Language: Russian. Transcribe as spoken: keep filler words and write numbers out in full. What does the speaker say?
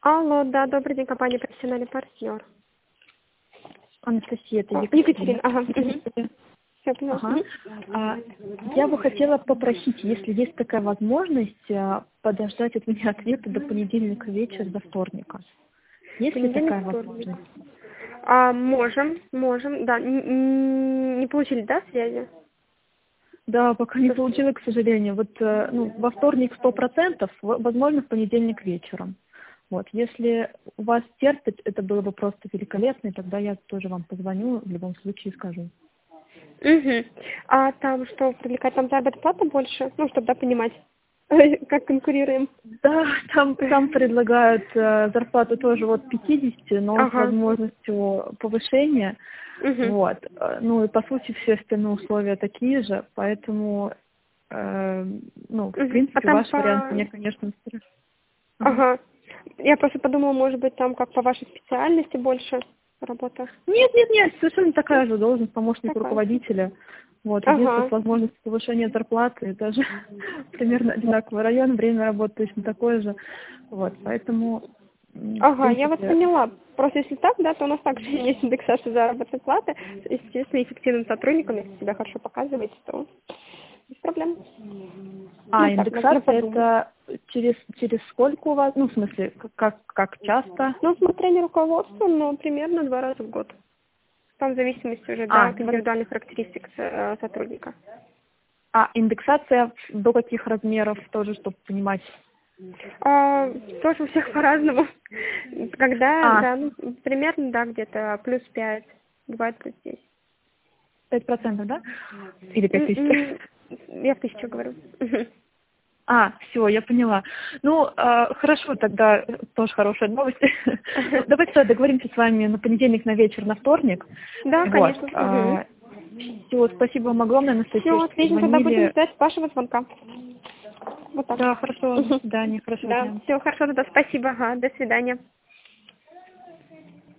Алло, да, добрый день, компания «Профессиональный партнер». Анастасия, это О, Екатерина. Екатерина, ага. Угу. Все, поняла. Ага. Мгм. А, я бы хотела попросить, если есть такая возможность, а, подождать от меня ответа до понедельника вечера, до вторника. Есть ли Понедельник, такая вторник. возможность? А, можем, можем, да. Н- н- Не получили, да, связи? Да, пока не То есть- получила, к сожалению. Вот э, ну, во вторник сто процентов, в- возможно, в понедельник вечером. Вот, если у вас терпит, это было бы просто великолепно, и тогда я тоже вам позвоню, в любом случае скажу. Мгм. А там что, привлекать там заработная плата больше? Ну, чтобы, да, понимать, как конкурируем. Да, там, там предлагают э, зарплату тоже от пятидесяти, но с Ага. возможностью повышения. Угу. Вот. Э, Ну и по сути все остальные условия такие же, поэтому, э, ну, в Угу. А принципе, там ваш вариант по... мне, конечно, устраивает. Ага. Ага. Я просто подумала, может быть, там как по вашей специальности больше работа. Нет, нет, нет, совершенно такая же должность помощник Такая. руководителя. Вот, единственное, с Ага. возможностью повышения зарплаты, даже примерно одинаковый район, время работы точно такое же. Вот, поэтому, м, в Ага, я вас принципе, поняла. Просто если так, да, то у нас также есть индексация заработной платы. Естественно, эффективным сотрудникам, если себя хорошо показываете, то без проблем. а, Ну так, можно индексация подумать. это через, через сколько у вас, ну, в смысле, как, как, как часто? Ну, смотря не руководство, но примерно два раза в год. Там в зависимости уже, да, А, от два раза. индивидуальных характеристик э, сотрудника. А индексация до каких размеров тоже, чтобы понимать? А, тоже у всех по-разному. Когда, А, да, ну, примерно, да, где-то плюс пять, бывает плюс десять. пять процентов, да? Или пять М, тысяч? м, Я в тысячу говорю. А, все, я поняла. Ну, э, хорошо, тогда тоже хорошая новость. Ну, давайте тогда договоримся с вами на понедельник на вечер, на вторник. Да, Вот. конечно. Угу. Все, спасибо вам огромное, Анастасия, Все, что отлично, тогда будем позвонили. ждать вашего звонка. Вот так. Да, хорошо, до Мгм. свидания, хорошего Да, дня. все хорошо, тогда спасибо. Ага, до свидания.